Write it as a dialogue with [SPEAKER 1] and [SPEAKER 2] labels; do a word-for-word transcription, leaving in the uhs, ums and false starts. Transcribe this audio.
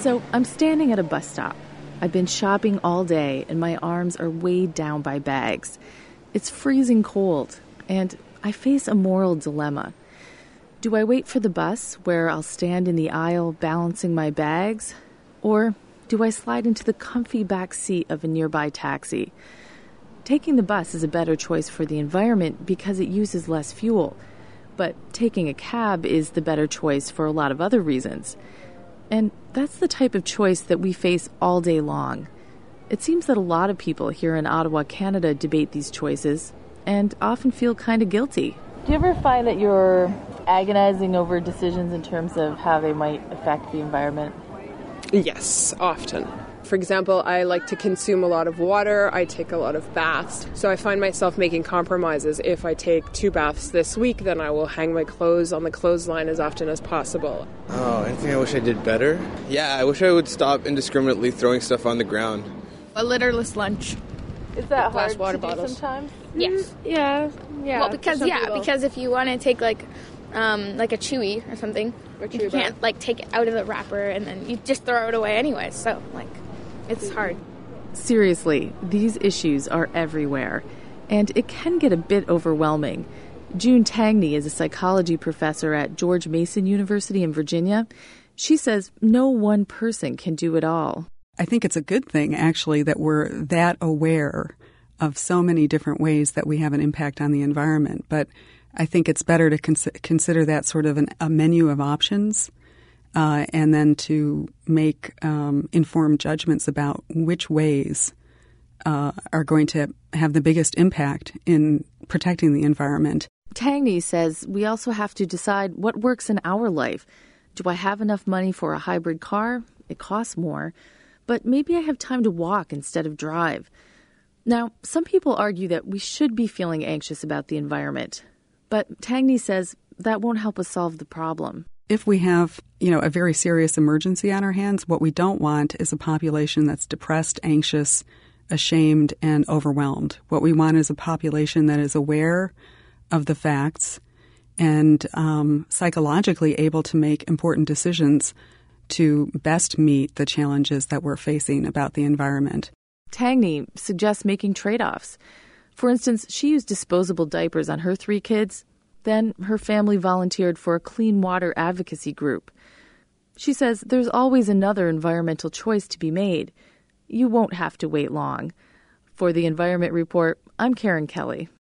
[SPEAKER 1] So I'm standing at a bus stop. I've been shopping all day and my arms are weighed down by bags. It's freezing cold and I face a moral dilemma. Do I wait for the bus where I'll stand in the aisle balancing my bags? Or do I slide into the comfy back seat of a nearby taxi? Taking the bus is a better choice for the environment because it uses less fuel. But taking a cab is the better choice for a lot of other reasons. And that's the type of choice that we face all day long. It seems that a lot of people here in Ottawa, Canada, debate these choices and often feel kind of guilty. Do you ever find that you're agonizing over decisions in terms of how they might affect the environment?
[SPEAKER 2] Yes, often. For example, I like to consume a lot of water. I take a lot of baths. So I find myself making compromises. If I take two baths this week, then I will hang my clothes on the clothesline as often as possible.
[SPEAKER 3] Oh, anything I wish I did better? Yeah, I wish I would stop indiscriminately throwing stuff on the ground.
[SPEAKER 4] A litterless lunch.
[SPEAKER 1] Is that
[SPEAKER 2] Glass
[SPEAKER 1] hard
[SPEAKER 2] water
[SPEAKER 1] to
[SPEAKER 2] bottles.
[SPEAKER 1] do sometimes?
[SPEAKER 4] Yes.
[SPEAKER 5] Yeah, yeah.
[SPEAKER 4] Well, because,
[SPEAKER 5] some
[SPEAKER 4] yeah,
[SPEAKER 5] people.
[SPEAKER 4] because if you want to take, like, um, like a Chewy or something,
[SPEAKER 2] Or
[SPEAKER 4] you
[SPEAKER 2] Chewy
[SPEAKER 4] can't,
[SPEAKER 2] bar.
[SPEAKER 4] like, take it out of the wrapper and then you just throw it away anyway. So, like, it's hard.
[SPEAKER 1] Seriously, these issues are everywhere, and it can get a bit overwhelming. June Tangney is a psychology professor at George Mason University in Virginia. She says no one person can do it all.
[SPEAKER 6] I think it's a good thing, actually, that we're that aware of so many different ways that we have an impact on the environment. But I think it's better to cons- consider that sort of an, a menu of options uh, and then to make um, informed judgments about which ways uh, are going to have the biggest impact in protecting the environment.
[SPEAKER 1] Tangney says we also have to decide what works in our life. Do I have enough money for a hybrid car? It costs more. But maybe I have time to walk instead of drive. Now, some people argue that we should be feeling anxious about the environment. But Tangney says that won't help us solve the problem.
[SPEAKER 6] If we have, you know, a very serious emergency on our hands, what we don't want is a population that's depressed, anxious, ashamed, and overwhelmed. What we want is a population that is aware of the facts and um, psychologically able to make important decisions to best meet the challenges that we're facing about the environment.
[SPEAKER 1] Tangney suggests making trade-offs. For instance, she used disposable diapers on her three kids. Then her family volunteered for a clean water advocacy group. She says there's always another environmental choice to be made. You won't have to wait long. For the Environment Report, I'm Karen Kelly.